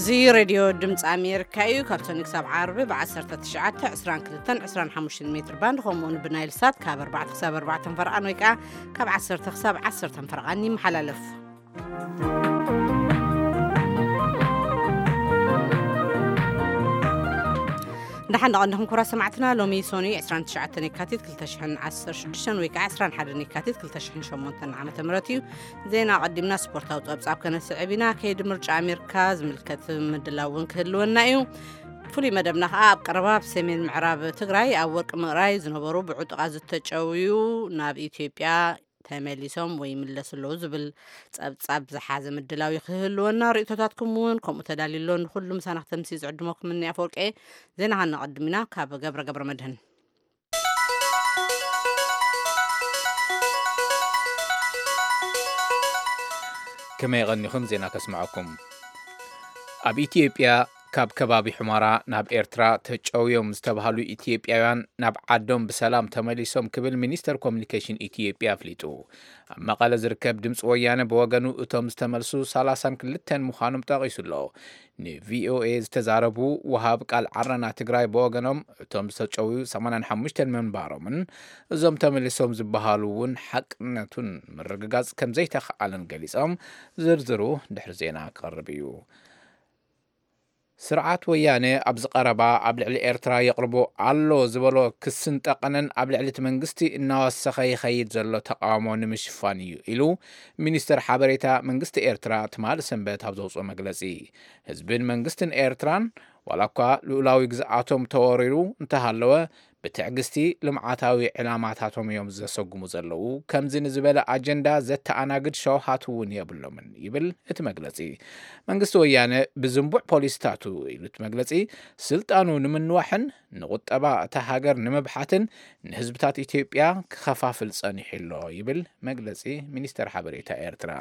زي راديو دمز أمريكا يكابتن كسب عربي بعشرة تشعات 22-25 متر باند خمون بنايل سات كاب 4 فرقان ويكا كاب 10 فرقاني محللف نحن عندهم كرة سمعتنا لومي سوني 29 نكاتيت كل تشحن 10 ويكا 11 نكاتيت كل تشحن شمونتن عام تمرتي زينا قدمنا سبورت اوت ابصاب كنا سعبنا كيد مرج امريكا زملكت مدلاون كلونا ايو فلي مدبنا اب قرباب سمين معراب تግራይ ኣብ ወርቅ ምዕራይ ዝነበሩ ብዑጥቃ ዝተጨውዩ ናብ ኢትዮጵያ ተመሊሶም ወይ ምለስሎ ዝብል ጸብጻብ ዝሓዘ ምድላው ይኽህልወና ርእቶታትኩም ውን ከምኡ ተዳሊሎን ሁሉም ሳናኽ ተምሲ ዝዕድመኩም ምን ያፈርቀ ዜና ሃንቀድሚና ካብ ገብረ መድህን كما يغنيكم زينا كسمعكم ኣብ ኢትዮጵያ ካብ ከባቢ ሕማራ ናብ ኤርትራ ተጨውዮም ዝተባሃሉ ኢትዮጵያውያን ናብ ዓዶም በሰላም ተመሊሶም ክብል ሚኒስተር ኮሙኒኬሽን ኢትዮጵያ ኣፍሊጡ ኣብ መቐለ ዝርከብ ድምፂ ወያነ በወገኑ እቶም ዝተመልሱ 32 ምዃኖም ጠቒሱሎ ንቪኦኤ ዝተዛረቡ ወሃብ ቃል ዓረና ትግራይ በወገኖም እቶም ዝተጨውዩ 85 መንባሮምን እዞም ተመሊሶም ዝበሃሉ ውን ሓቅነቱን ምርግጋጽ ከም ዘይተኸኣለን ገሊጾም ዝርዝሩ ድሕሪ ዜና ክቐርብ እዩ ስርዓት ወያነ ኣብ ዝቐረባ ኣብ ልዕሊ ኤርትራ የቕርቦ ኣሎ ዝበሎ ክስን ጠቐነን ኣብ ልዕሊ መንግስቲ እናወሰኸ ይኸይድ ዘሎ ተቃውሞ ንምሽፋን እዩ ኢሉ ሚኒስተር ሓበሬታ መንግስቲ ኤርትራ ትማል ሰንበት ኣብ ዘውፅኦ መግለጺ ህዝብን መንግስትን ኤርትራን ዋላኳ ልኡላዊ ግዝኣቶም ተወሪሩ እንተሃለወ ብትዕግስቲ ልምዓታዊ ዕላማታቶም እዮም ዘሰጉሙ ዘለዉ ከምዚ ንዝበለ ኣጀንዳ ዘተኣናግድ ሸውሃት እውን የብሎምን ይብል እቲ መግለጺ መንግስቲ ወያነ ብዝንቡዕ ፖሊስታቱ ኢሉ እቲ መግለጺ ስልጣኑ ንምንዋሕን ንቁጠባ እታ ሃገር ንምብሓትን ንህዝብታት ኢትዮጵያ ክኸፋፍል ጸኒሕሎ ይብል መግለጺ ሚኒስተር ሓበሬታ ኤርትራ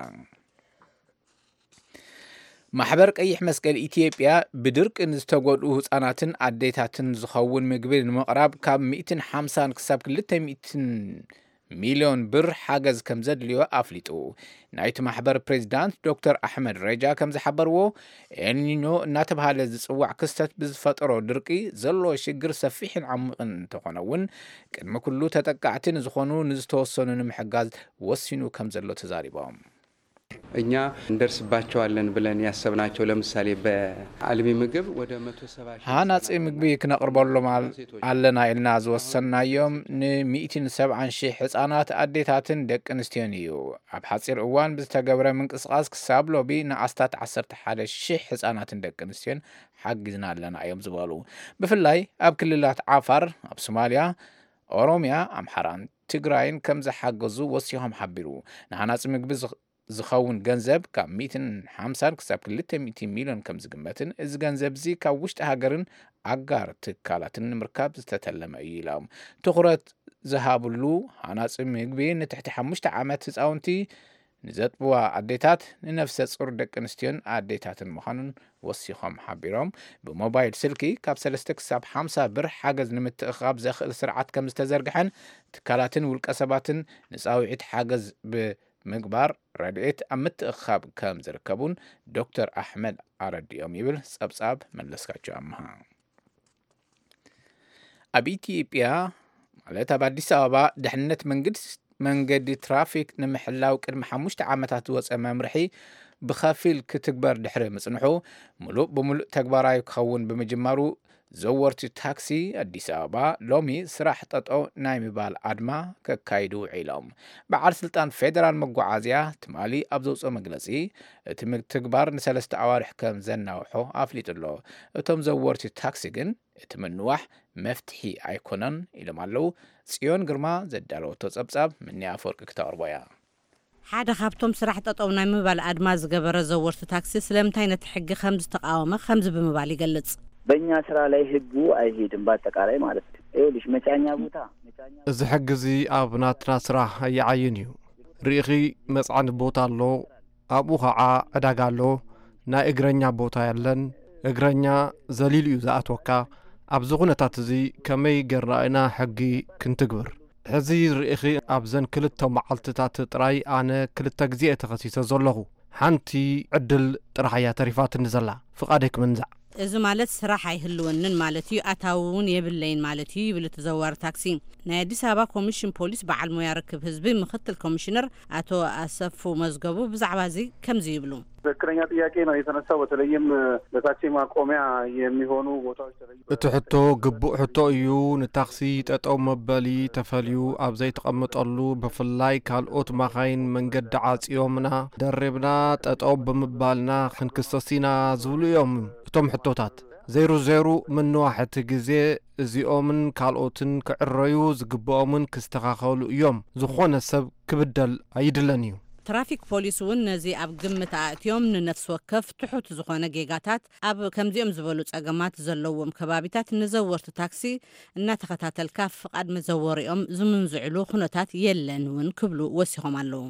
ማሕበር ቀይሕ መስቀል ኢትዮጵያ ብድርቅ ንዝተጎድኡ ህፃናትን ኣዴታትን ዝኸውን ምግቢ ንምቕራብ ካብ 150 ክሳብ 200 ሚሊዮን ብር ሓገዝ ከም ዘድልዮ ኣፍሊጡ ናይቲ ማሕበር ፕሬዝዳንት ዶክተር ኣሕመድ ረጃ ከም ዝሓበርዎ ኤልኒኖ እናተባሃለ ዝጽዋዕ ክስተት ብዝፈጠሮ ድርቂ ዘሎ ሽግር ሰፊሕን ዓሚቕን እንተኾነውን ቅድሚ ኩሉ ተጠቃዕትን ዝኾኑ ንዝተወሰኑ ንምሕጋዝ ወሲኑ ከም ዘሎ ተዛሪቦም እኛ እንደርስባቸዋለን ብለን ያሰብናቸው ለምሳሌ በአልሚ ምግብ ወደ 170 ሃናጽ ምግቢ ክነቅርበሎም ኣለና ኢልና ዝወሰናዮም ን170 ህፃናት ኣዴታትን ደቂ ኣንስትዮን እዩ ኣብ ሓጺር እዋን ብዝተገብረ ምንቅስቓስ ክሳብ ሎቢ ንኣስታት 11,000 ህፃናትን ደቂ ኣንስትዮን ሓጊዝና ኣለና እዮም ዝበሉ ብፍላይ ኣብ ክልላት ዓፋር ኣብ ሶማልያ ኦሮሚያ ኣምሓራን ትግራይን ከም ዝሓገዙ ወሲሖም ሓቢሩ ንሃናጽ ምግቢ ዝኸውን ገንዘብ ካብ 150 ክሳብ 200 ሚሊዮን ከም ዝግመትን እዚ ገንዘብ እዚ ካብ ውሽጢ ሃገርን ኣጋር ትካላትን ንምርካብ ዝተተለመ እዩ ኢሎም ትኹረት ዝሃብሉ ሃናጽ ምግቢ ንትሕቲ 5 ዓመት ህፃውንቲ ንዘጥብዋ ኣዴታት ንነፍሰ ጹር ደቂ ኣንስትዮን ኣዴታትን ምዃኑን ወሲኾም ሓቢሮም ብሞባይል ስልኪ ካብ 3 ክሳብ 50 ብር ሓገዝ ንምትእኻብ ዘኽእል ስርዓት ከም ዝተዘርግሐን ትካላትን ውልቀ ሰባትን ንፃውዒት ሓገዝ ምግባር ረድኤት ኣምትእኻብ ከም ዝርከቡን ዶክተር ኣሕመድ ኣረዲኦም ይብል ጸብጻብ መለስካቸው ኣምሃ ኣብ ኢትዮጵያ ማለት ኣብ አዲስ አበባ ድሕነት መንገዲ ትራፊክ ንምሕላው ቅድሚ 5 ዓመታት ወፀ መምርሒ ብኸፊል ክትግበር ድሕሪ ምጽንሑ ሙሉእ ብሙሉእ ተግባራዊ ክኸውን ብምጅማሩ ዘወርቲ ታክሲ አዲስ አበባ ሎሚ ስራሕ ጠጠው ናይ ምባል አድማ ከካይዱ ዒሎም በዓል ስልጣን ፌደራል መጓዓዝያ ትማሊ ኣብ ዘውፅኦ መግለጺ እቲ ትግባር ንሰለስተ ኣዋርሕ ከም ዘናውሖ ኣፍሊጡሎ እቶም ዘወርቲ ታክሲ ግን እቲ ምንዋሕ መፍትሒ ኣይኮነን ኢሎም ኣለው ጽዮን ግርማ ዘዳለወቶ ጸብጻብ ምንያ ፈርቂ ክተቅርቦያ ሓደ ካብቶም ስራሕ ጠጠው ናይ ምባል አድማ ዝገበረ ዘወርቲ ታክሲ ስለምንታይ ነቲ ሕጊ ከም ዝተቃወመ ከምዚ ብምባል ይገልጽ በእኛ ስራ ላይ ህጉ አይሄድም ባጠቃላይ ማለት ነው እልሽ መጫኛ ቦታ እዚ ሕግዚ ኣብ ናትና ስራሕ አይዓይን እዩ ሪኺ መጽዓን ቦታ አሎ ኣብኡ ኸዓ ዕዳጋ አሎ ናይ እግረኛ ቦታ ያለን እግረኛ ዘሊል እዩ ዝኣትወካ ኣብ ዝኹነታት እዚ ከመይ ገራእና ሕጊ ክንትግብር ሕዚ ሪኺ ኣብ ዘን ክልተ መዓልትታት ጥራይ ኣነ ክልተ ግዜ ተኸሲሰ ዘለኹ ሓንቲ ዕድል ጥራሕያ ተሪፋትኒ ዘላ ፍቓደይ ክምንዛዕ እዚ ማለት ስራሕ አይህልወንን ማለት እዩ ኣታውን የብለይን ማለት እዩ ይብል ተዘዋሪ ታክሲ ናይ አዲስ አበባ ኮሚሽን ፖሊስ በዓል ሞያ ርክብ ህዝቢ ምክትል ኮሚሽነር አቶ አሰፉ መዝገቡ ብዛዕባ እዚ ከምዚ ይብሉ ትክክለኛ ጥያቄ ነው የተነሳው በተለይም ለታክሲ ማቆሚያ የሚሆኑ ቦታዎች እቲ ሕቶ ግቡእ ሕቶ እዩ ንታክሲ ጠጠው መበሊ ተፈልዩ ኣብ ዘይተቐመጠሉ ብፍላይ ካልኦት መኻይን መንገዲ ዓፂዮምና ደሪብና ጠጠው ብምባልና ክንክሰሲና ዝብሉ እዮም እቶም ሕቶታት ዘይሩ ምንዋሕቲ ግዜ እዚኦምን ካልኦትን ክዕረዩ ዝግብኦምን ክስተኻኸሉ እዮም ዝኾነ ሰብ ክብደል ኣይድለን እዩ ትራፊክ ፖሊስ እውን ነዚ ኣብ ግምት ኣእትዮም ንነፍሲ ወከፍ ትሑት ዝኾነ ጌጋታት ኣብ ከምዚኦም ዝበሉ ጸገማት ዘለዎም ከባቢታት ንዘወርቲ ታክሲ እናተኸታተልካ ፍቃድ መዘወሪኦም ዝምንዝዕሉ ኩነታት የለን እውን ክብሉ ወሲኾም ኣለዉ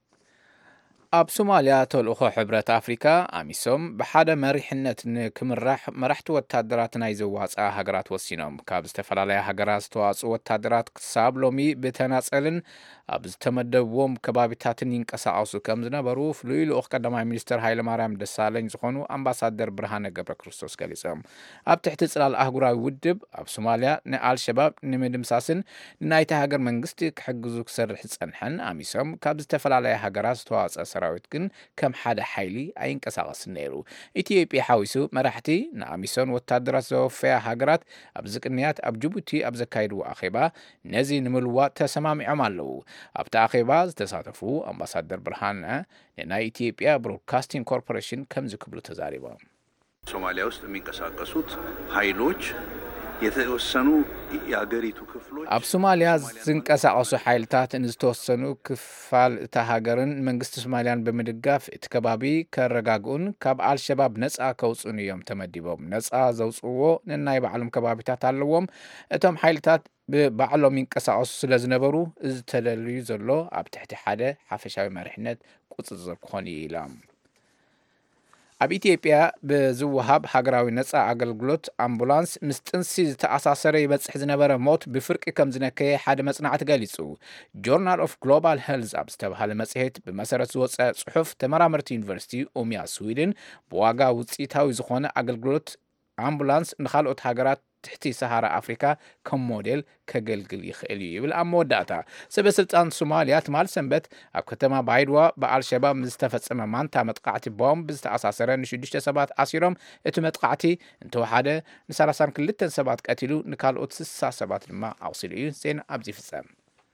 ኣብ ሶማልያ ተልእኾ ሕብረት ኣፍሪካ ኣሚሶም ብሓደ መሪሕነት ንክምራሕ መራሕቲ ወታደራት ናይ ዘዋፅኣ ሃገራት ወሲኖም ካብ ዝተፈላለያ ሃገራት ዝተዋፅኡ ወታደራት ክሳብ ሎሚ ብተናጸልን ኣብ ዝተመደብዎም ከባቢታትን ይንቀሳቐሱ ከም ዝነበሩ ፍሉይ ልኡኽ ቀዳማይ ሚኒስትር ሃይለማርያም ደሳለኝ ዝኾኑ ኣምባሳደር ብርሃነ ገብረ ክርስቶስ ገሊጾም ኣብ ትሕቲ ጽላል ኣህጉራዊ ውድብ ኣብ ሶማልያ ንኣልሸባብ ንምድምሳስን ንናይቲ ሃገር መንግስቲ ክሕግዙ ክሰርሕ ዝጸንሐን ኣሚሶም ካብ ዝተፈላለያ ሃገራት ዝተዋፅአ ሰራዊት ግን ከም ሓደ ሓይሊ ኣይንቀሳቐስን ነይሩ ኢትዮጵያ ሓዊሱ መራሕቲ ንኣሚሶን ወታደራት ዘወፈያ ሃገራት ኣብ ዝቅንያት ኣብ ጅቡቲ ኣብ ዘካይድዎ ኣኼባ ነዚ ንምልዋጥ ተሰማሚዖም ኣለዉ ኣብቲ ኣኼባ ዝተሳተፉ ኣምባሳደር ብርሃነ ንናይ ኢትዮጵያ ብሮድካስቲንግ ኮርፖሬሽን ከም ዝክብሉ ተዛሪቦም ሶማሊያ ውስጥ የሚንቀሳቀሱት ኃይሎች የተወሰኑ የሀገሪቱ ክፍሎች ኣብ ሶማሊያ ዝንቀሳቀሱ ኃይልታት እንዝተወሰኑ ክፋል እታ ሃገርን መንግስቲ ሶማሊያን ብምድጋፍ እቲ ከባቢ ከረጋግኡን ካብ አልሸባብ ነፃ ከውፅኡን እዮም ተመዲቦም ነፃ ዘውፅዎ ንናይ ባዕሎም ከባቢታት ኣለዎም እቶም ኃይልታት ብባዕሎም ይንቀሳቀሱ ስለ ዝነበሩ እዚ ተደልዩ ዘሎ ኣብ ትሕቲ ሓደ ሓፈሻዊ መሪሕነት ቁፅፅር ክኾን ኢሎም ኣብ ኢትዮጵያ ብዝወሃብ ሃገራዊ ነፃ አገልግሎት አምቡላንስ ምስ ጥንሲ ዝተኣሳሰረ ይበፅሕ ዝነበረ ሞት ብፍርቂ ከም ዝነከየ ሓደ መጽናዕቲ ገሊጹ ጆርናል ኦፍ ግሎባል ሄልዝ ኣብ ዝተባሃለ መጽሔት ብመሰረት ዝወፀ ጽሑፍ ተመራመርቲ ዩኒቨርሲቲ ኦሚያ ስዊድን ብዋጋ ውፅኢታዊ ዝኾነ አገልግሎት አምቡላንስ ንኻልኦት ሃገራት ትሕቲ ሰሃራ ኣፍሪካ ከም ሞዴል ከገልግል ይኽእል ይብል ኣብ መወዳእታ ሰበስልጣን ሶማልያ ትማል ሰንበት ኣብ ከተማ ባይድዋ ብኣልሸባብ ዝተፈጸመ ማንታ መጥቃዕቲ ቦምብ ዝተኣሳሰረ ን6 ሰባት ኣሲሮም እቲ መጥቃዕቲ እንተወሓደ ን32 ሰባት ቀቲሉ ንካልኦት 60 ሰባት ድማ ኣቁሲሉ እዩ ዜና ኣብዚ ፍጸም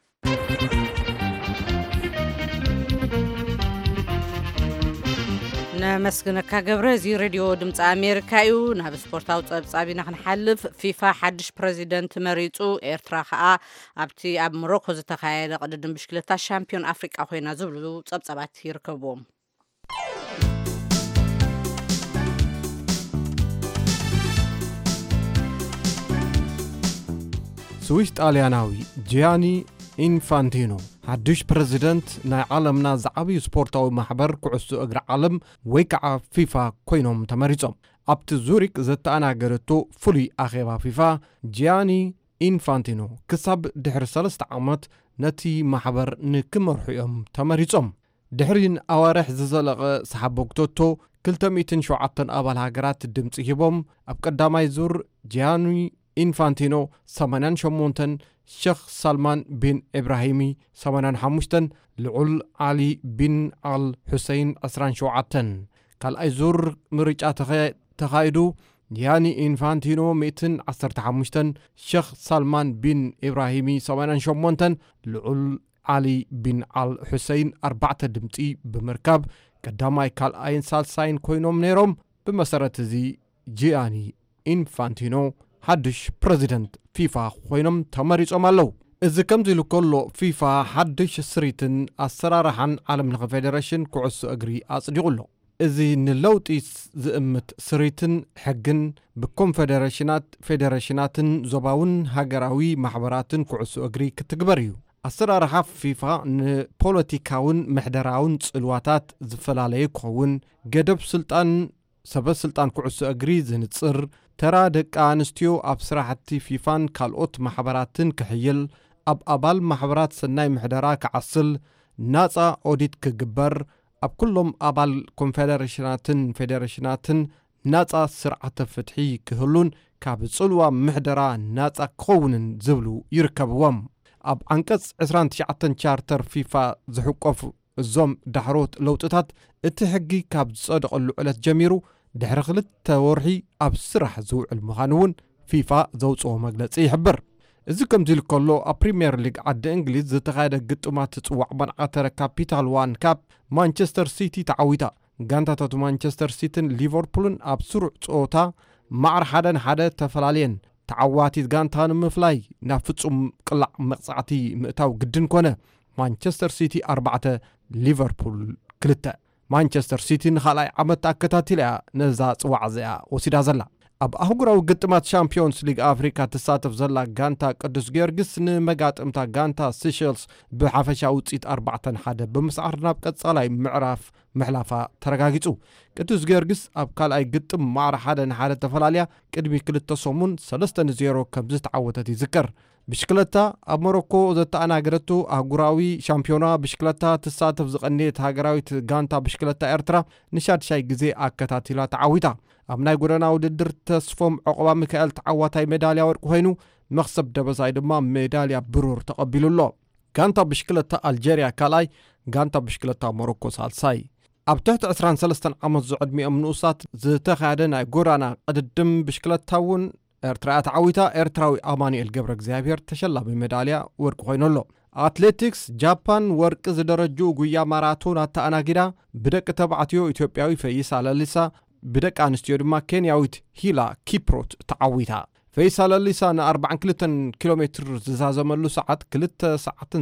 ነመስግነካ ገብረ እዚ ሬድዮ ድምፂ ኣሜሪካ እዩ ናብ ስፖርታዊ ፀብጻቢና ክንሓልፍ ፊፋ ሓድሽ ፕሬዚደንት መሪፁ ኤርትራ ከዓ ኣብቲ ኣብ ሞሮኮ ዝተካየደ ቅድድም ብሽክሌታ ሻምፒዮን ኣፍሪቃ ኮይና ዝብሉ ፀብጻባት ይርከብዎም ስዊስ ጣልያናዊ ጂያኒ ኢንፋንቲኖ ሓድሽ ፕሬዚደንት ናይ ዓለምና ዝዓብዩ ስፖርታዊ ማሕበር ኩዕሶ እግሪ ዓለም ወይ ከዓ ፊፋ ኮይኖም ተመሪጾም ኣብቲ ዙሪክ ዘተኣናገረቶ ፍሉይ ኣኼባ ፊፋ ጂያኒ ኢንፋንቲኖ ክሳብ ድሕሪ 3 ዓመት ነቲ ማሕበር ንክመርሑ እዮም ተመሪጾም ድሕሪን ኣዋርሕ ዝዘለቐ ሰሓበግቶቶ 207 ኣባል ሃገራት ድምፂ ሂቦም ኣብ ቀዳማይ ዙር ጂያኒ ኢንፋንቲኖ 88 ሼኽ ሳልማን ቢን ኢብራሂሚ 85 ልዑል ዓሊ ቢን አል ሁሴይን 27 ካልኣይ ዙር ምርጫ ተኻይዱ ጂያኒ ኢንፋንቲኖ 115 ሼኽ ሳልማን ቢን ኢብራሂሚ 88 ልዑል ዓሊ ቢን አል ሁሴይን 4 ድምፂ ብምርካብ ቀዳማይ ካልኣይን ሳልሳይን ኮይኖም ነይሮም ብመሰረት እዚ ጂያኒ ኢንፋንቲኖ ሓድሽ ፕሬዚደንት ፊፋ ኮይኖም ተመሪጾም ኣለዉ እዚ ከምዚ ኢሉ ከሎ ፊፋ ሓድሽ ስሪትን ኣሰራርሓን ዓለም ለኸ ፌደሬሽን ኩዕሶ እግሪ ኣጽዲቑሎ እዚ ንለውጢ ዝእምት ስሪትን ሕግን ብኮንፌደሬሽናት ፌደሬሽናትን ዞባውን ሃገራዊ ማሕበራትን ኩዕሶ እግሪ ክትግበር እዩ ኣሰራርሓ ፊፋ ንፖለቲካውን ምሕደራውን ጽልዋታት ዝፈላለየ ክኸውን ገደብ ስልጣን ሰበስልጣን ኩዕሶ እግሪ ዝንጽር ተራ ደቂ ኣንስትዮ ኣብ ስራሕቲ ፊፋን ካልኦት ማሕበራትን ክሕይል ኣብ ኣባል ማሕበራት ሰናይ ምሕደራ ክዓስል ናፃ ኦዲት ክግበር ኣብ ኩሎም ኣባል ኮንፌደሬሽናትን ፌዴሬሽናትን ናጻ ስርዓተ ፍትሒ ክህሉን ካብ ጽልዋ ምሕደራ ናጻ ክኸውንን ዝብሉ ይርከብዎም ኣብ አንቀጽ 29 ቻርተር ፊፋ ዝሕቆፉ እዞም ዳሕሮት ለውጥታት እቲ ሕጊ ካብ ዝጸደቐሉ ዕለት ጀሚሩ ድሕሪ 2 ወርሒ ኣብ ስራሕ ዝውዕል ምዃኑ እውን ፊፋ ዘውጽኦ መግለጺ ይሕብር እዚ ከምዚ ኢሉ ከሎ ኣብ ፕሪምየር ሊግ ዓዲ እንግሊዝ ዝተኻየደ ግጥማት ትጽዋዕ መናዓተረ ካፒታል ዋን ካፕ ማንቸስተር ሲቲ ተዓዊታ ጋንታታት ማንቸስተር ሲቲን ሊቨርፑልን ኣብ ስሩዕ ጾታ ማዕር 1-1 ተፈላለየን ተዓዋቲት ጋንታ ንምፍላይ ናብ ፍጹም ቅላዕ መቕጻዕቲ ምእታው ግድን ኮነ ማንቸስተር ሲቲ 4 ሊቨርፑል 2 ማንቸስተር ሲቲ ንኻልኣይ ዓመት ኣከታቲላ ነዛ ጽዋዕ እዚኣ ወሲዳ ዘላ ኣብ ኣህጉራዊ ግጥማት ሻምፒዮንስ ሊግ ኣፍሪካ ትሳተፍ ዘላ ጋንታ ቅዱስ ጊዮርጊስ ንመጋጥምታ ጋንታ ሲሸልስ ብሓፈሻ ውፅኢት 4-1 ብምስዓር ናብ ቀጻላይ ምዕራፍ ምሕላፋ ተረጋጊጹ ቅዱስ ጊዮርጊስ ኣብ ካልኣይ ግጥም ማዕረ 1-1 ተፈላለያ ቅድሚ 2 ሰሙን 3-0 ከም ዝተዓወተት ይዝከር ብሽክለታ ኣብ ሞሮኮ ዘተኣናገረቱ ኣህጉራዊ ሻምፒዮና ብሽክለታ ትሳተፍ ዝቐነየት ሃገራዊት ጋንታ ብሽክለታ ኤርትራ ንሻድሻይ ግዜ ኣከታቲላ ተዓዊታ ኣብ ናይ ጎደና ውድድር ተስፎም ዕቆባ ሚካኤል ተዓዋታይ ሜዳልያ ወርቂ ኮይኑ መክሰብ ደበሳይ ድማ ሜዳልያ ብሩር ተቐቢሉሎ ጋንታ ብሽክለታ ኣልጀሪያ ካልኣይ ጋንታ ብሽክለታ ሞሮኮ ሳልሳይ ኣብ ትሕቲ 23 ዓመት ዝዕድሚኦም ንኡሳት ዝተኻየደ ናይ ጎደና ቅድድም ብሽክለታ እውን ኤርትራ ተዓዊታ ኤርትራዊ ኣማኑኤል ገብረ እግዚአብሔር ተሸላሚ ሜዳልያ ወርቂ ኮይኑሎ አትሌቲክስ ጃፓን ወርቂ ዝደረጁ ጉያ ማራቶን ኣተኣናጊዳ ብደቂ ተባዕትዮ ኢትዮጵያዊ ፈይሳ ለሊሳ ብደቂ ኣንስትዮ ድማ ኬንያዊት ሂላ ኪፕሮት ተዓዊታ ፈይሳ ለሊሳ ን42 ኪሎ ሜትር ዝዛዘመሉ ሰዓት 2 ሰዓትን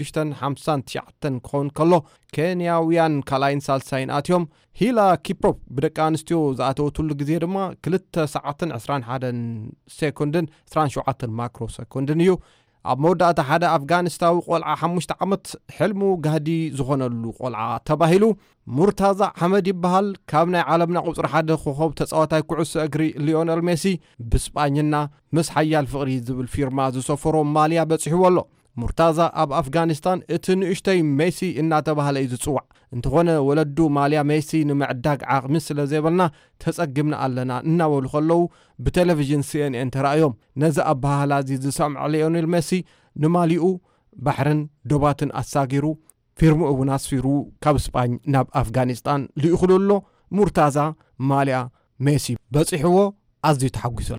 06:59 ክኾን ከሎ ኬንያውያን ካልኣይን ሳልሳይን ኣትዮም ሂላ ኪፕሮፕ ብደቂ ኣንስትዮ ዝኣተወትሉ ግዜ ድማ 2 ሰዓትን 21 ሴኮንድን 27 ማክሮ ሴኮንድን እዩ ኣብ መወዳእታ ሓደ ኣፍጋኒስታዊ ቆልዓ 5 ዓመት ሕልሙ ጋህዲ ዝኾነሉ ቆልዓ ተባሂሉ ሙርታዛ ሐመድ ይበሃል ካብ ናይ ዓለምና ቁጽሪ 1 ኮኸብ ተጻዋታይ ኩዕሶ እግሪ ሊዮነል ሜሲ ብስጳኝና ምስ ሓያል ፍቕሪ ዝብል ፊርማ ዝሰፈሮ ማልያ በጽሕወሎ ሙርታዛ ኣብ ኣፍጋኒስታን እቲ ንእሽተይ ሜሲ እናተባህለ እዩ ዝጽዋዕ እንተኾነ ወለዱ ማልያ ሜሲ ንምዕዳግ ዓቕሚ ስለ ዘይበልና ተጸግምና ኣለና እናበሉ ከለዉ ብቴሌቪዥን CNN ተራእዮም ነዚ ኣባህላ እዚ ዝሰምዕ ሊዮኔል ሜሲ ንማሊኡ ባሕርን ዶባትን ኣሳጊሩ ፊርሙ እውን ኣስፊሩ ካብ ስጳኝ ናብ ኣፍጋኒስታን ልኢኹሉሎ ሙርታዛ ማልያ ሜሲ በጽሕዎ ኣዝዩ ተሓጒሱ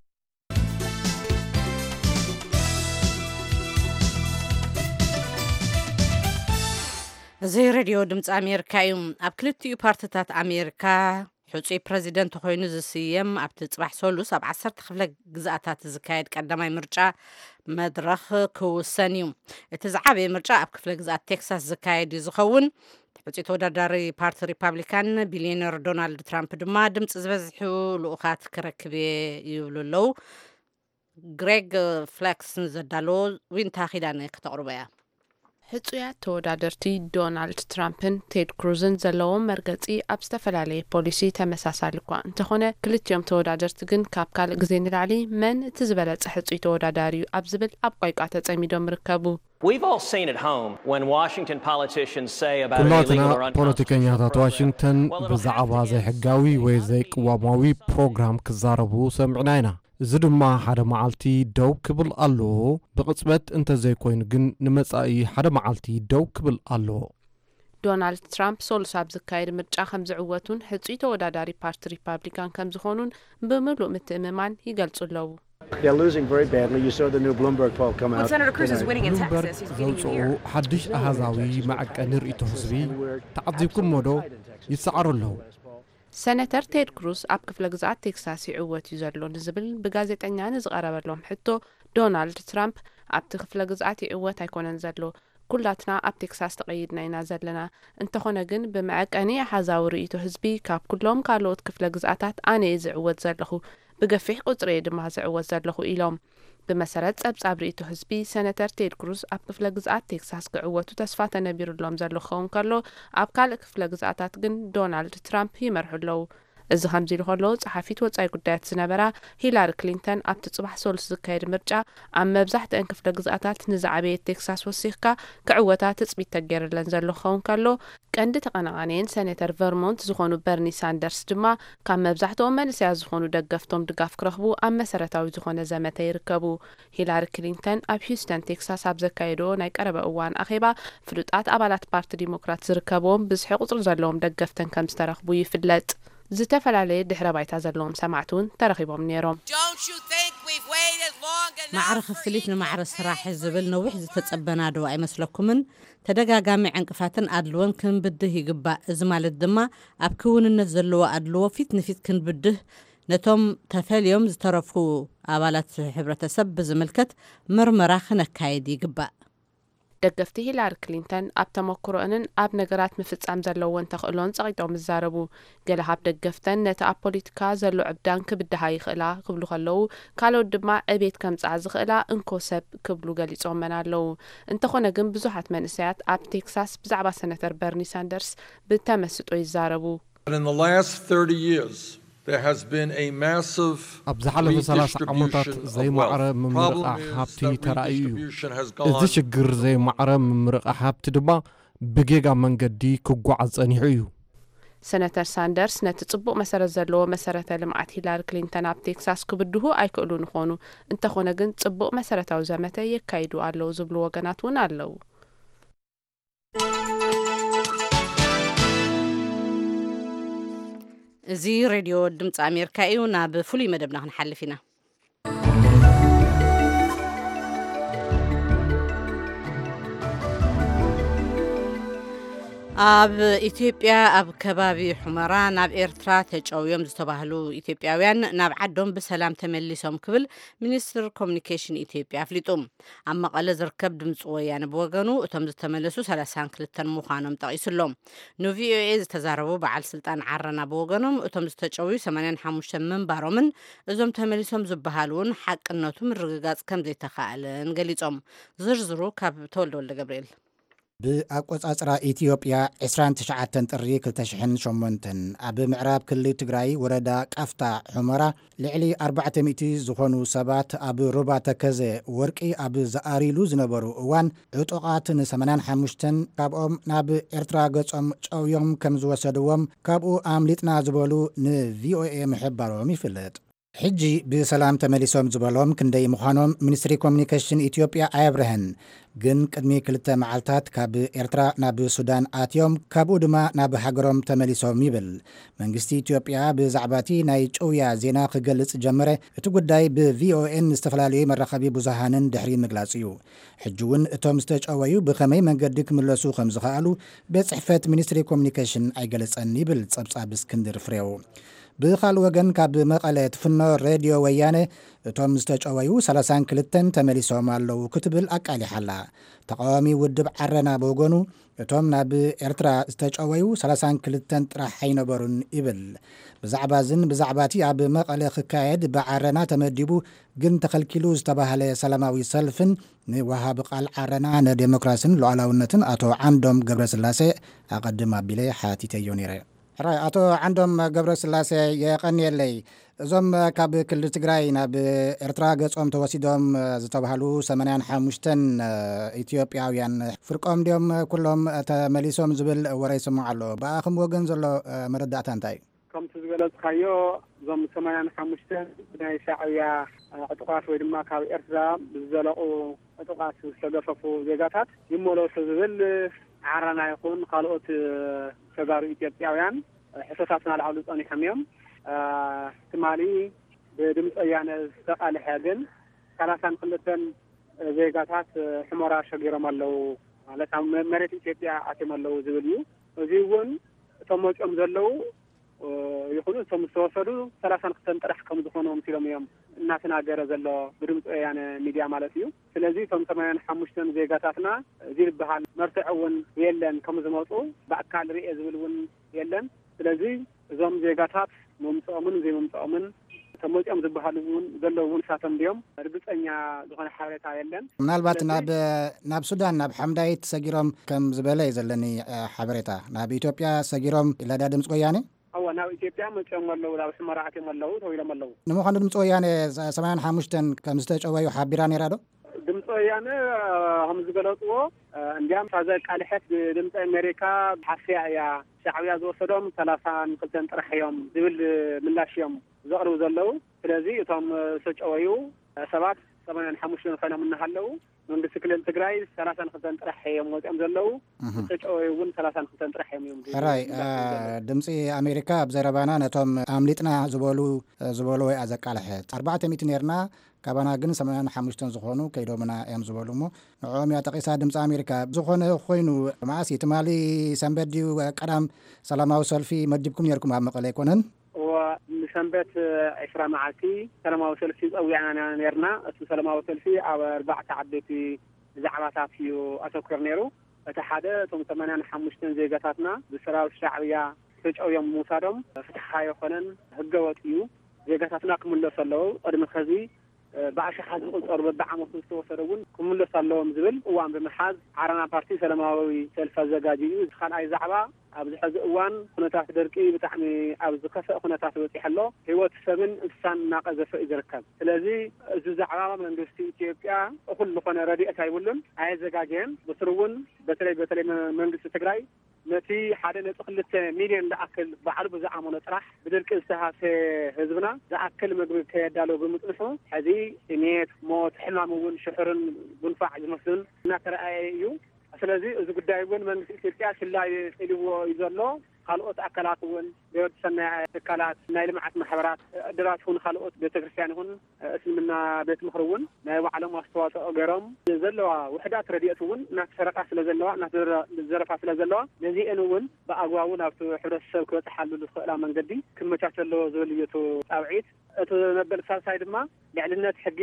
እዚ ሬድዮ ድምፂ ኣሜሪካ እዩ ኣብ ክልቲኡ ፓርቲታት ኣሜሪካ ሕፁይ ፕረዚደንት ኮይኑ ዝስየም ኣብቲ ጽባሕ ሰሉስ ኣብ 10 ክፍለ ግዝኣታት ዝካየድ ቀዳማይ ምርጫ መድረኽ ክውሰን እዩ እቲ ዝዓበየ ምርጫ ኣብ ክፍለ ግዝኣት ቴክሳስ ዝካየድ እዩ ዝኸውን ሕፁይ ተወዳዳሪ ፓርቲ ሪፓብሊካን ቢልዮነር ዶናልድ ትራምፕ ድማ ድምፂ ዝበዝሑ ልኡኻት ክረክብ ይብሉ ኣለዉ ግሬግ ፍሌክስ ዘዳለዎ ዊንታ ኺዳነ ከተቕርበ እያ ሕፁያት ተወዳደርቲ ዶናልድ ትራምፕን ቴድ ክሩዝን ዘለዎም መርገጺ ኣብ ዝተፈላለየ ፖሊሲ ተመሳሳሊ እኳ እንተኾነ ክልቲኦም ተወዳደርቲ ግን ካብ ካልእ ግዜ ንላዕሊ መን እቲ ዝበለጸ ሕፁይ ተወዳዳሪ እዩ ኣብ ዝብል ኣብ ቋይቋ ተጸሚዶም ይርከቡ ኩላትና ፖለቲከኛታት ዋሽንግተን ብዛዕባ ዘይሕጋዊ ወይ ዘይቅዋማዊ ፕሮግራም ክዛረቡ ሰምዕና ኢና እዚ ድማ ሓደ መዓልቲ ደው ክብል ኣለዎ ብቕጽበት እንተዘይኮይኑ ግን ንመጻኢ ሓደ መዓልቲ ደው ክብል ኣለዎ ዶናልድ ትራምፕ ሰሉስ ኣብ ዝካየድ ምርጫ ከም ዝዕወቱን ሕፁይ ተወዳዳሪ ፓርቲ ሪፓብሊካን ከም ዝኾኑን ብምሉእ ምትእምማን ይገልጹ ኣለዉ ብሉምበርግ ዘውፅኡ ሓድሽ ኣሃዛዊ ማዕቀኒ ርእቶ ህዝቢ ተዓዚብኩሞ ዶ ይሰዓሩ ኣለዉ ሰነተር ቴድ ክሩዝ ኣብ ክፍለ ግዝኣት ቴክሳስ ይዕወት እዩ ዘሎ ንዝብል ብጋዜጠኛ ንዝቐረበሎም ሕቶ ዶናልድ ትራምፕ ኣብቲ ክፍለ ግዝኣት ይዕወት ኣይኮነን ዘሎ ኩላትና ኣብ ቴክሳስ ተቐይድና ኢና ዘለና እንተኾነ ግን ብመዐቀኒ ኣሓዛዊ ርእቶ ህዝቢ ካብ ኩሎም ካልኦት ክፍለ ግዝኣታት ኣነ ዝዕወት ዘለኹ ብገፊሕ ቁፅሪ ድማ ዝዕወት ዘለኹ ኢሎም ብመሰረት ጸብጻብ ርእቶ ህዝቢ ሰነተር ቴድ ክሩዝ ኣብ ክፍለ ግዝኣት ቴክሳስ ክዕወቱ ተስፋ ተነቢሩሎም ዘሎ ኸውን ከሎ ኣብ ካልእ ክፍለ ግዝኣታት ግን ዶናልድ ትራምፕ ይመርሑ ኣለዉ እዚ ከምዚ ኢሉ ከሎ ጸሓፊት ወጻኢ ጉዳያት ዝነበራ ሂላሪ ክሊንተን ኣብቲ ጽባሕ ሰሉስ ዝካየድ ምርጫ ኣብ መብዛሕትአን ክፍለ ግዝኣታት ንዝዓበየ ቴክሳስ ወሲኽካ ክዕወታ ትጽቢት ተገይርለን ዘሎ ክኸውን ከሎ ቀንዲ ተቐናቃኒን ሴኔተር ቨርሞንት ዝኾኑ በርኒ ሳንደርስ ድማ ካብ መብዛሕትኦም መንእሰያት ዝኾኑ ደገፍቶም ድጋፍ ክረኽቡ ኣብ መሰረታዊ ዝኾነ ዘመተ ይርከቡ። ሂላሪ ክሊንተን ኣብ ሂውስተን ቴክሳስ ኣብ ዘካየዶ ናይ ቀረበ እዋን ኣኼባ ፍሉጣት ኣባላት ፓርቲ ዲሞክራት ዝርከብዎም ብዙሕ ቁፅሪ ዘለዎም ደገፍተን ከም ዝተረኽቡ ይፍለጥ። ዝተፈላለየ ድሕረ ባይታ ዘለዎም ሰማዕቲ እውን ተረኺቦም ነይሮም። ማዕረ ክፍሊት ንማዕረ ስራሕ ዝብል ነዊሕ ዝተጸበና ዶ ኣይመስለኩምን? ተደጋጋሚ ዕንቅፋትን ኣድልወን ክንብድህ ይግባእ። እዚ ማለት ድማ ኣብ ክውንነት ዘለዎ ኣድልዎ ፊት ንፊት ክንብድህ ነቶም ተፈልዮም ዝተረፉ ኣባላት ሕብረተሰብ ብዝምልከት ምርመራ ክነካየድ ይግባእ። ደገፍቲ ሂላሪ ክሊንተን ኣብ ተመክሮአንን ኣብ ነገራት ምፍጻም ዘለዎን ተኽእሎን ጸቂጦም ይዛረቡ። ገለ ካብ ደገፍተን ነቲ ኣብ ፖለቲካ ዘሎ ዕብዳን ክብድሃ ይኽእላ ክብሉ ከለዉ ካልኦት ድማ ዕቤት ከምጽዓ ዝኽእላ እንኮ ሰብ ክብሉ ገሊጾምን ኣለዉ። እንተኾነ ግን ብዙሓት መንእሰያት ኣብ ቴክሳስ ብዛዕባ ሴኔተር በርኒ ሳንደርስ ብተመስጦ ይዛረቡ። ኣብ ዝሓለፈ 30 ዓመታት ዘይማዕረ ምምርቃሕ ሃብቲ ተራእዩ እዩ። እዚ ሽግር ዘይማዕረ ምምርቃሕ ሃብቲ ድማ ብጌጋ መንገዲ ክጓዓዝ ጸኒሑ እዩ። ሴኔተር ሳንደርስ ነቲ ጽቡቕ መሰረት ዘለዎ መሰረተ ልምዓት ሂላሪ ክሊንተን ኣብ ቴክሳስ ክብድሁ ኣይክእሉን ይኾኑ። እንተኾነ ግን ጽቡቕ መሰረታዊ ዘመተ የካይዱ ኣለዉ ዝብሉ ወገናት እውን ኣለዉ። እዚ ሬድዮ ድምፂ ኣሜሪካ እዩ። ናብ ፍሉይ መደብና ክንሓልፍ ኢና። ኣብ ኢትዮጵያ ኣብ ከባቢ ሑመራ ናብ ኤርትራ ተጨውዮም ዝተባህሉ ኢትዮጵያውያን ናብ ዓዶም ብሰላም ተመሊሶም ክብል ሚኒስትር ኮሚኒኬሽን ኢትዮጵያ ኣፍሊጡ። ኣብ መቐለ ዝርከብ ድምፂ ወያነ ብወገኑ እቶም ዝተመለሱ 32 ምዃኖም ጠቒሱሎም። ንቪኦኤ ዝተዛረቡ በዓል ስልጣን ዓረና ብወገኖም እቶም ዝተጨውዩ 85 ምንባሮምን እዞም ተመሊሶም ዝበሃሉውን ሓቅነቱ ምርግጋጽ ከም ዘይተኻኣለን ገሊጾም። ዝርዝሩ ካብ ተወልደ ወልደ ገብርኤል። ብኣቆጻጽራ ኢትዮጵያ 29 ጥሪ 2008 ኣብ ምዕራብ ክልል ትግራይ ወረዳ ቃፍታ ሑመራ ልዕሊ 400 ዝኾኑ ሰባት ኣብ ሩባ ተከዘ ወርቂ ኣብ ዝኣሪሉ ዝነበሩ እዋን ዕጡቓት ን85 ካብኦም ናብ ኤርትራ ገጾም ጨውዮም ከም ዝወሰድዎም ካብኡ ኣምሊጥና ዝበሉ ንቪኦኤ ምሕባሮም ይፍለጥ። ሕጂ ብሰላም ተመሊሶም ዝበሎም ክንደይ ምዃኖም ሚኒስትሪ ኮሚኒኬሽን ኢትዮጵያ ኣየብርህን። ግን ቅድሚ 2 መዓልታት ካብ ኤርትራ ናብ ሱዳን ኣትዮም ካብኡ ድማ ናብ ሃገሮም ተመሊሶም ይብል። መንግስቲ ኢትዮጵያ ብዛዕባቲ ናይ ጨውያ ዜና ክገልጽ ጀመረ። እቲ ጉዳይ ብቪኦኤን ዝተፈላለዩ መራኸቢ ብዙሃንን ድሕሪ ምግላጽ እዩ። ሕጂ እውን እቶም ዝተጨወዩ ብኸመይ መንገዲ ክምለሱ ከም ዝኽኣሉ ቤት ጽሕፈት ሚኒስትሪ ኮሚኒኬሽን ኣይገለጸን ይብል ጸብጻብ እስክንድር ፍሬው። ብኻልእ ወገን ካብ መቐለ ትፍኖ ሬድዮ ወያነ እቶም ዝተጨወዩ 32 ተመሊሶም ኣለዉ ክትብል ኣቃሊሓላ። ተቃዋሚ ውድብ ዓረና ብወገኑ እቶም ናብ ኤርትራ ዝተጨወዩ 32 ጥራሕ ኣይነበሩን ይብል። ብዛዕባዝን ብዛዕባቲ ኣብ መቐለ ክካየድ ብዓረና ተመዲቡ ግን ተኸልኪሉ ዝተባህለ ሰላማዊ ሰልፍን ንወሃብ ቃል ዓረና ንዴሞክራስን ሉዓላውነትን ኣቶ ዓንዶም ገብረስላሴ ኣቐድም ኣቢለ ሓቲተዮ ነይረ። ራይ ኣቶ ዓንዶም ገብረስላሴ የቐኒየለይ እዞም ካብ ክልል ትግራይ ናብ ኤርትራ ገጾም ተወሲዶም ዝተባሃሉ 85 ኢትዮጵያውያን ፍርቆም ዲዮም ኩሎም ተመሊሶም ዝብል ወረ ይስምዑ ኣሎ። ብኣኽም ወገን ዘሎ መረዳእታ እንታይ እዩ? ከምቲ ዝገለጽካዮ እዞም 85 ናይ ሻዕብያ ዕጡቓት ወይ ድማ ካብ ኤርትራ ብዝዘለቑ ዕጡቓት ዝተገፈፉ ዜጋታት ይመለሱ ዝብል ዓረና ይኹን ካልኦት ተጋሩ ኢትዮጵያውያን ሕቶታትና ልዓብሉ ጸኒሖም እዮም። ትማሊ ብድምፂ ወያነ ዝተቃልሐ ግን 32 ዜጋታት ሑመራ ሸጊሮም ኣለዉ ማለት ኣብ መሬት ኢትዮጵያ ኣትዮም ኣለዉ ዝብል እዩ። እዚ እውን እቶም መፂኦም ዘለዉ ይኹኑ እቶም ዝተወሰዱ 32 ጥራሕ ከም ዝኾኑ መሲሎም እዮም እናተናገረ ዘሎ ብድምፂ ወያነ ሚድያ ማለት እዩ። ስለዚ እቶም 85 ዜጋታትና እዚ ዝበሃል መርትዕ እውን የለን ከም ዝመፁ ብኣካል ርኤ ዝብል እውን የለን። ስለዚ እዞም ዜጋታት መምፅኦምን ዘይመምፅኦምን እቶም መፂኦም ዝበሃሉ እውን ዘለዉ እውን ሳቶም ድዮም ርግፀኛ ዝኾነ ሓበሬታ የለን። ምናልባት ናብ ሱዳን ናብ ሓምዳይት ሰጊሮም ከም ዝበለ እዩ ዘለኒ ሓበሬታ። ናብ ኢትዮጵያ ሰጊሮም ኢላዳ ድምፂ ወያነ أو ناو إثيوبيا متشون ولا ولا بس مرات ملوا تويل ملوا نمو خندم مصو يعني 85 كمستج أوي حابيران يرادو دمص يعني هم زغلطوا انديام فازل قالحت دمص امريكا حفيا يا شعبيا زوسدهم 30 كلتن طرحيوم دبل ملاشيوم زقرو زلو ስለዚህ እቶም ሰጨወዩ ሰባት 85 ፈና ምንሃለው መንግስት ክልል ትግራይ 32 ጥራሕ የሞጽም ዘለው ሰጨወዩን 32 ጥራሕ የሚም ራይ ድምጺ አሜሪካ ብዘረባና ነቶም አምሊጥና ዝበሉ ወይ አዘቃለሕት 400 ነርና ካባና ግን 85 ዝኾኑ ከይዶምና እዮም ዝበሉሞ ንዖም ያጠቂሳ ድምጺ አሜሪካ ዝኾነ ኮይኑ ማዓስ ይትማሊ ሰንበዲ ቀዳም ሰላማዊ ሰልፊ መድብኩም ነርኩም ኣብ መቀለ ይኮነን سنبت 20 معاتي سلاماوي سلفي قويانا نيرنا اسم سلاماوي سلفي او 4 عبيتي زعباتات فيو اتوكر نيرو اتحاده ثم 85 زيغاتاتنا بسراو الشعبيه فجأو يوم موسادم فتحها يخونن هجواتيو زيغاتاتنا كملسلو قدم خزي بعشا حاز قصر ببعمو توسدون كملسلوم زبل وان بمحاز عرنا بارتي سلاماوي سلف زجاجيو خان اي زعبا ኣብዚ ሕዚ እዋን ኩነታት ደርቂ ብጣዕሚ ኣብዚ ከፍእ ኩነታት ወፂሕሎ ህይወት ሰብን እንስሳን እናቀዘፈ እዩ ዝርከብ ስለዚ እዚ ዛዕባ መንግስቲ ኢትዮጵያ እኩል ዝኾነ ረድኤት ኣይብሉን ኣየዘጋጀን ብስሩውን በተለይ መንግስቲ ትግራይ ነቲ 1.2 ሚልዮን ዝኣክል ባዕሉ ብዝኣመኖ ጥራሕ ብድርቂ ዝተሃሰ ህዝብና ዝኣክል ምግቢ ከየዳለው ብምጥንሑ ሕዚ ስሜት ሞት ሕማም እውን ሽሕርን ጉንፋዕ ዝመስልን እናተረኣየ እዩ ስለዚህ እዚ ጉዳይ ግን መንግስት ኢትዮጵያ ስላይ ጽልዎ ይዘሎ ካልኦት አካላት እውን በወድ ሰናይ ተካላት ናይ ልምዓት ማሕበራት ድራቱን ካልኦት ቤተክርስቲያን ይሁን እስልምና ቤት ምኽሩን ናይ ባዕሎም አስተዋጽኦ ገሮም ዘለዋ ውሕዳት ረድኤቱን ናተሰረቃ ስለዘለዋ ናተዘረፋ ስለዘለዋ ነዚአን እውን በአግባቡ ናብ ሕብረተሰብ ክበጽሓሉ ዝኽእላ መንገዲ ክመቻቸሎ ዝብልየቱ ጣብዒት እቲ ነበር ሳልሳይ ድማ ልዕልነት ሕጊ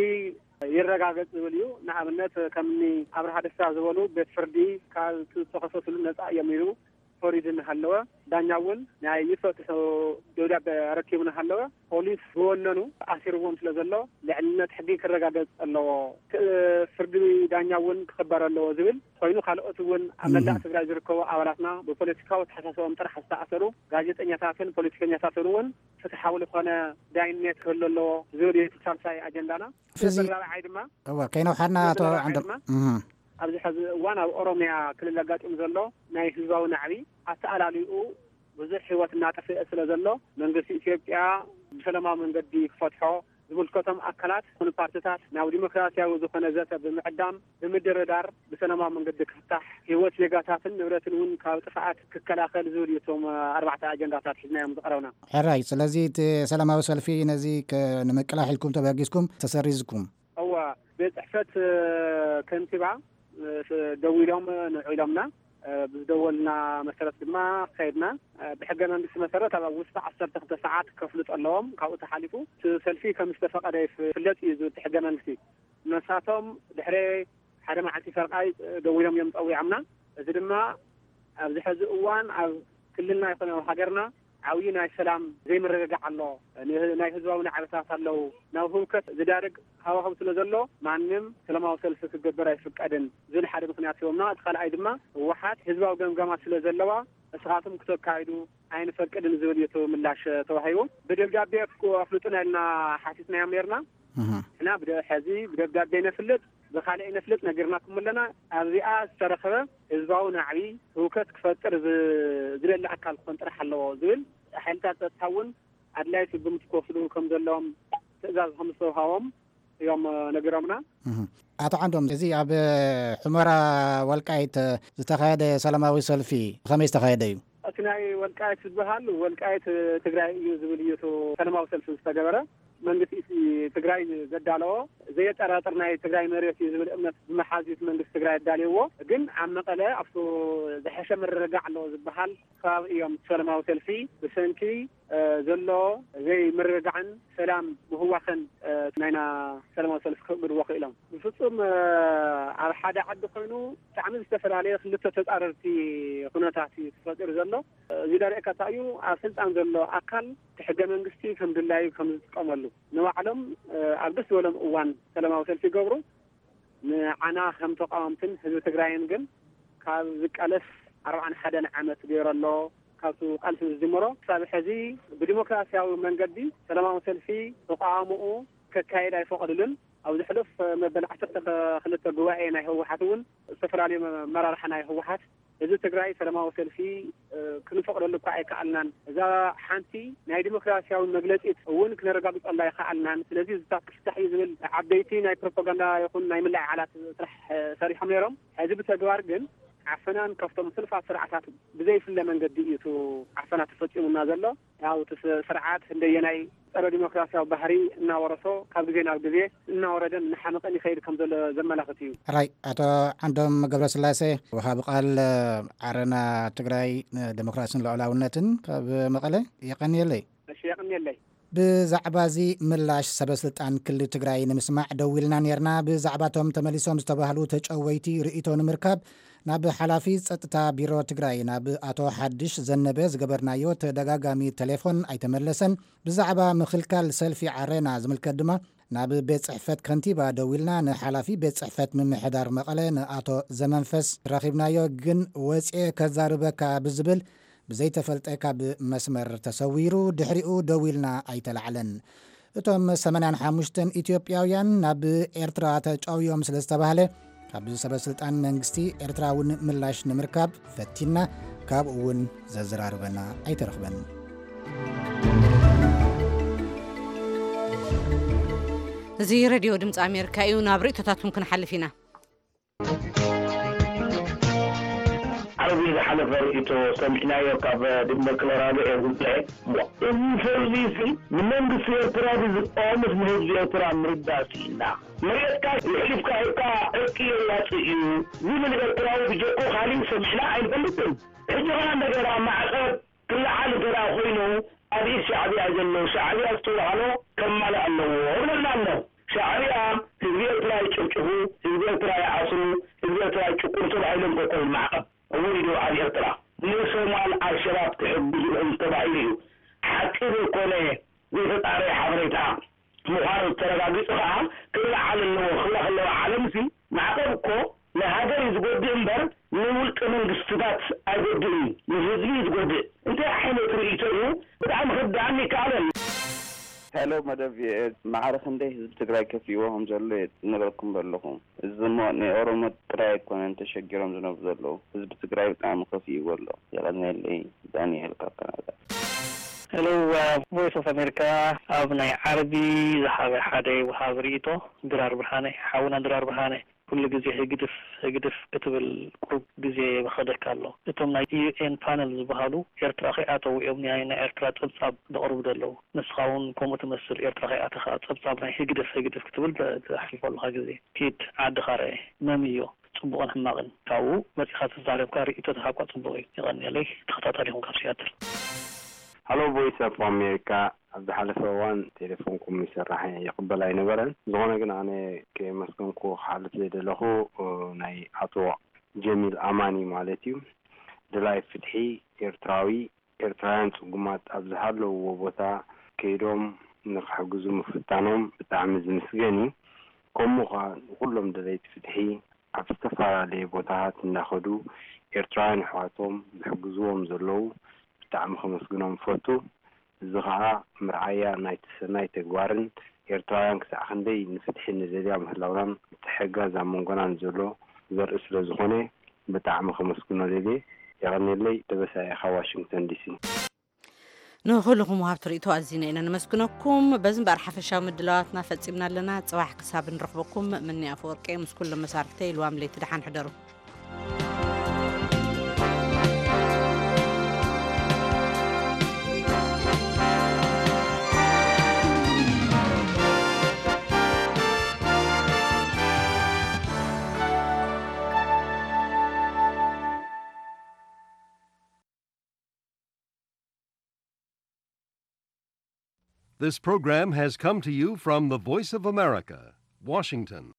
ይረጋገጽ ዝብልዩ ንኣብነት ከምኒ ኣብርሃ ደስታ ዝበሉ ቤት ፍርዲ ካብ ተኸሰሱሉ ነጻ የሚሉ ፎሪድን ሃለወ ዳኛውን ናይ ይፈትሑ ደውዳቤ ረኪቡን ሃለወ ፖሊስ ዝወነኑ ኣሲርዎም ስለዘሎ ልዕልነት ሕጊ ክረጋገጽ ኣለዎ ፍርዲ ዳኛውን ክኽበር ኣለዎ ዝብል ኮይኑ ካልኦት እውን ኣብ መላእ ትግራይ ዝርከቡ ኣባላትና ብፖለቲካዊ ተሓሳስቦም ጥራሕ ዝተኣሰሩ ጋዜጠኛታትን ፖለቲከኛታትን እውን ፍትሓዊ ዝኾነ ዳይነት ክህሉ ኣለዎ ዝብል ሳልሳይ ኣጀንዳና ፍዚ ድማ ከይነው ሓና ኣቶ ዓንዶም ኣብዚ ሕዚ እዋን ኣብ ኦሮሚያ ክልል ኣጋጢሙ ዘሎ ናይ ህዝባዊ ናዕቢ ኣተኣላሊኡ ብዙሕ ህይወት እናጠፍአ ስለ ዘሎ መንግስቲ ኢትዮጵያ ብሰላማዊ መንገዲ ክፈትሖ ዝምልከቶም ኣካላት ኩሉ ፓርቲታት ናብ ዲሞክራሲያዊ ዝኾነ ዘተ ብምዕዳም ብምድርዳር ብሰላማዊ መንገዲ ክፍታሕ ህይወት ዜጋታትን ንብረትን እውን ካብ ጥፍዓት ክከላኸል ዝብል እቶም 4 ኣጀንዳታት ሒዝናዮም ዝቐረብና ሕራይ ስለዚ እቲ ሰላማዊ ሰልፊ ነዚ ንምቅላሕ ተበጊስኩም ተሰሪዝኩም እዋ ቤት ከንቲባ ደውሎም ንዑሎምና ብዝደወልና መሰረት ድማ ከይድና ብሕገ መንግስቲ መሰረት ኣብ ውሽጢ 12 ሰዓት ከፍልጥ ኣለዎም ካብኡ ተሓሊፉ ሰልፊ ከም ዝተፈቀደ ይፍለጥ እዩ ዝብል ሕገ መንግስቲ ነሳቶም ድሕሪ ሓደ መዓልቲ ፈርቃይ ደውሎም እዮም ፀዊዖምና እዚ ድማ ኣብዚ ሕዚ እዋን ኣብ ክልልና ይኹን ኣብ ሃገርና ዓብዪ ናይ ሰላም ዘይምርግጋዕ ኣሎ ናይ ህዝባዊ ናዕበታት ኣለው ናብ ህውከት ዝዳርግ ሃዋህው ስለ ዘሎ ማንም ሰላማዊ ሰልፊ ክገብር ኣይፍቀድን ዝብል ሓደ ምክንያት ሂቦምና እቲ ካልኣይ ድማ ህወሓት ህዝባዊ ገምገማ ስለ ዘለዋ እስኻቶም ክተካይዱ ኣይንፈቅድን ዝብል የቶ ምላሽ ተዋሂቡ ብደብዳቤ ኣፍልጡና ኢልና ሓቲትናዮም ነርና እና ሕዚ ብደብዳቤ ነፍልጥ ብካልእ ነፍልጥ ነገርናኩም ኣለና ኣብዚኣ ዝተረኸበ ህዝባዊ ናዕቢ ህውከት ክፈጥር ዝደሊ ኣካል ክኾን ጥራሕ ኣለዎ ዝብል ሓይልታት ፀጥታ እውን ኣድላይ ስግምት ክወስዱ ከም ዘለዎም ትእዛዝ ከም ዝተውሃቦም እዮም ነገሮምና ኣቶ ዓንዶም እዚ ኣብ ሑመራ ወልቃይት ዝተኻየደ ሰላማዊ ሰልፊ ከመይ ዝተኻየደ እዩ እቲ ናይ ወልቃይት ዝበሃል ወልቃይት ትግራይ እዩ ዝብል እዩ ሰላማዊ ሰልፊ ዝተገበረ መንግስቲ ትግራይ ዘዳለዎ ዘየጠራጥር ናይ ትግራይ መሬት እዩ ዝብል እምነት ብመሓዚት መንግስቲ ትግራይ ኣዳልይዎ ግን ኣብ መቐለ ኣብቲ ዝሐሸ ምርግጋዕ ኣለዎ ዝበሃል ከባቢ እዮም ሰላማዊ ሰልፊ ብሰንኪ ዘሎ ዘይምርግጋዕን ሰላም ምህዋኽን ናይና ሰላማዊ ሰልፊ ክግድዎ ክኢሎም ብፍጹም ኣብ ሓደ ዓዲ ኮይኑ ብጣዕሚ ዝተፈላለየ ክልተ ተፃረርቲ ኩነታት እዩ ተፈጢሩ ዘሎ እዚ ደሪእካ እዩ ኣብ ስልጣን ዘሎ ኣካል ሕገ መንግስቲ ከም ድላዩ ከም ዝጥቀመሉ ንባዕሎም ኣብ ደስ ዝበሎም እዋን ሰላማዊ ሰልፊ ይገብሩ ንዓና ከም ተቃወምትን ህዝቢ ትግራይን ግን ካብ ዝቃለስ 41 ዓመት ገይሩ ኣሎ ካብቱ ቃልሲ ዝጅመሮ ክሳብ ሕዚ ብዲሞክራሲያዊ መንገዲ ሰላማዊ ሰልፊ ተቃውምኡ ከካይድ ኣይፈቀድሉን ኣብ ዝሕልፍ መበል 12 ጉባኤ ናይ ህወሓት እውን ዝተፈላለዩ መራርሓ ናይ ህወሓት እዚ ትግራይ ሰላማዊ ሰልፊ ክንፈቅደሉ እኳ ኣይከኣልናን እዛ ሓንቲ ናይ ዲሞክራሲያዊ መግለፂት እውን ክነረጋግፀላ ኣይከኣልናን ስለዚ ዝታት ክፍታሕ እዩ ዝብል ዓበይቲ ናይ ፕሮፓጋንዳ ይኹን ናይ ምልዓይ ዓላት ስራሕ ሰሪሖም ነይሮም ሕዚ ብተግባር ግን ዓፈናን ካብቶም ስልፋት ስርዓታት ብዘይፍለ መንገዲ እዩ እቲ ዓፈና ተፈፂሙና ዘሎ ያው እቲ ስርዓት እንደየናይ ፀረ ዲሞክራሲያዊ ባህሪ እናወረሶ ካብ ግዜ ናብ ግዜ እናወረደን እናሓመቐን ይኸይድ ከም ዘሎ ዘመላኽት እዩ። ራይ አቶ ዓንዶም ገብረስላሴ ወሃብ ቃል ዓረና ትግራይ ዲሞክራሲን ልዕላውነትን ካብ መቐለ ይቀኒየለይ። እሺ ይቀኒየለይ። ብዛዕባ እዚ ምላሽ ሰበስልጣን ክልል ትግራይ ንምስማዕ ደው ኢልና ነርና። ብዛዕባቶም ተመሊሶም ዝተባህሉ ተጨወይቲ ርእቶ ንምርካብ ናብ ሓላፊ ፀጥታ ቢሮ ትግራይ ናብ አቶ ሓድሽ ዘነበ ዝገበርናዮ ተደጋጋሚ ቴሌፎን ኣይተመለሰን። ብዛዕባ ምክልካል ሰልፊ ዓረና ዝምልከት ድማ ናብ ቤት ጽሕፈት ከንቲባ ደው ኢልና ንሓላፊ ቤት ጽሕፈት ምምሕዳር መቐለ ንኣቶ ዘመንፈስ ረኺብናዮ ግን ወፅኤ ከዛርበካ ብዝብል ብዘይተፈልጠ ካብ መስመር ተሰዊሩ ድሕሪኡ ደው ኢልና ኣይተላዕለን። እቶም 85 ኢትዮጵያውያን ናብ ኤርትራ ተጫውዮም ስለ ዝተባህለ ካብ ሰበስልጣን መንግስቲ ኤርትራውን ምላሽ ንምርካብ ፈቲና ካብኡ እውን ዘዘራርበና ኣይተረኽበን። እዚ ሬድዮ ድምፂ ኣሜሪካ እዩ። ናብ ርእቶታቱን ክንሓልፍ ኢና። ዓረቢ ዝሓለፈ ርእቶ ሰሚዕናዮ ካብ ድመ ኮሎራዶ ጉዳይ እዚ ሰርቪስ ንመንግስቲ ኤርትራ ዝቆምስ ንህዝቢ ኤርትራ ምርዳስ ኢና መሬትካ ልሕሊፍካ ኢካ ዕርቂ የዋፅእ እዩ ዝብል ኤርትራዊ ብጀቁ ካሊእ ሰሚዕና ኣይንፈልጥን። ሕጂ ኸ ነገራ ማዕቀብ ክለዓል ገራ ኮይኑ ኣብኢ ሻዕብያ ዘሎ ሻዕብያ ዝተባህሎ ከማልእ ኣለዎ ብለና ኣሎ። ሻዕብያ ህዝቢ ኤርትራ ይጭፍጭፉ፣ ህዝቢ ኤርትራ ይዓስሩ፣ ህዝቢ ኤርትራ ይጭቁሩ ተባሂሎም ኮኮብ ማዕቀብ ወሪዱ ኣብ ኤርትራ ንሶማል ኣልሸባብ ክሕግዙኦም ተባሂሉ እዩ። ሓቂ ዘይኮነ ዘይተጣረየ ሓበሬታ ምዃኑ ተረጋጊፁ ከዓ ክለዓል ኣለዎ ክለኽ ኣለዎ ዓለም ሲ ማዕቀብ እኮ ንሃገር እዩ ዝጎድእ እምበር ንውልቀ መንግስትታት ኣይጎድእን፣ ንህዝቢ እዩ ዝጎድእ። እንታይ ዓይነት ርእቶ እዩ? ብጣዕሚ ክዳኣኒ ይከኣለን። ሄሎ መደብ ማዕረኽ እንደይ ህዝቢ ትግራይ ከፊእዎም ዘሎ ንበልኩም ዘለኹም እዚ ሞ ንኦሮሞ ጥራይ ኣይኮነን ተሸጊሮም ዝነብሩ ዘለዉ ህዝቢ ትግራይ ብጣዕሚ ከፊእዎ ኣሎ። የቀኒየለይ ዳንኤል ካብ ካናዳ። ሄሎ ቮይስ ኦፍ አሜሪካ ኣብ ናይ ዓረቢ ዝሓበ ሓደ ወሃብ ርእቶ ድራር ብርሃነ ሓውና ድራር ብርሃነ ኩሉ ግዜ ህግድፍ ክትብል ቁሩብ ግዜ በኸደካ ኣሎ። እቶም ናይ ዩኤን ፓነል ዝበሃሉ ኤርትራ ከይኣተው እዮም ናይ ኤርትራ ፀብጻብ ዘቕርቡ ዘለዉ ንስኻ እውን ከምኡ ትመስል ኤርትራ ከይኣተኻ ፀብጻብ ናይ ህግድፍ ክትብል ተሕልፈሉካ ግዜ ኪድ ዓድኻ ርአ መን እዮ ፅቡቕን ሕማቕን ካብኡ መፂኻ ተዛረብካ ርእቶትካ እኳ ፅቡቕ እዩ። ይቐኒለይ ተኸታታሊ ኢኹም ካብ ሲያትል። ሃሎ ቮይስ ኦፍ አሜሪካ ኣብ ዝሓለፈ እዋን ቴሌፎንኩም ይሰርሕ ይቕበል ኣይነበረን። ዝኾነ ግን ኣነ ከመስገንኩ ክሓልፍ ዘይደለኹ ናይ ኣቶ ጀሚል ኣማኒ ማለት እዩ ድላይ ፍትሒ ኤርትራውያን ፅጉማት ኣብ ዝሃለውዎ ቦታ ከይዶም ንክሕግዙ ምፍታኖም ብጣዕሚ ዝምስገን እዩ። ከምኡ ኸ ኩሎም ድለይቲ ፍትሒ ኣብ ዝተፈላለየ ቦታታት እናኸዱ ኤርትራውያን ኣሕዋቶም ዝሕግዝዎም ዘለዉ ብጣዕሚ ከመስግኖም ፈቱ። እዚ ከዓ ምርኣያ ናይቲ ሰናይ ተግባርን ኤርትራውያን ክሳዕ ክንደይ ንፍትሒ ንዘድያ ምህላውናን ትሕጋዝ ኣብ መንጎናን ዘሎ ዘርኢ ስለ ዝኾነ ብጣዕሚ ከመስግኖ ዘድየ የቐኒለይ ደበሳይ ካብ ዋሽንግተን ዲሲ። ንኹልኩም ወሃብ ትርኢቶ ኣዝና ኢና ነመስግነኩም። በዚ እምበር ሓፈሻዊ ምድላዋትና ፈፂምና ኣለና። ፅባሕ ክሳብ ንረኽበኩም ምኒ ኣፈወርቂ ምስ ኩሎም መሳርሕተይ ልዋም ለይቲ ድሓን ሕደሩ። This program has come to you from the Voice of America, Washington.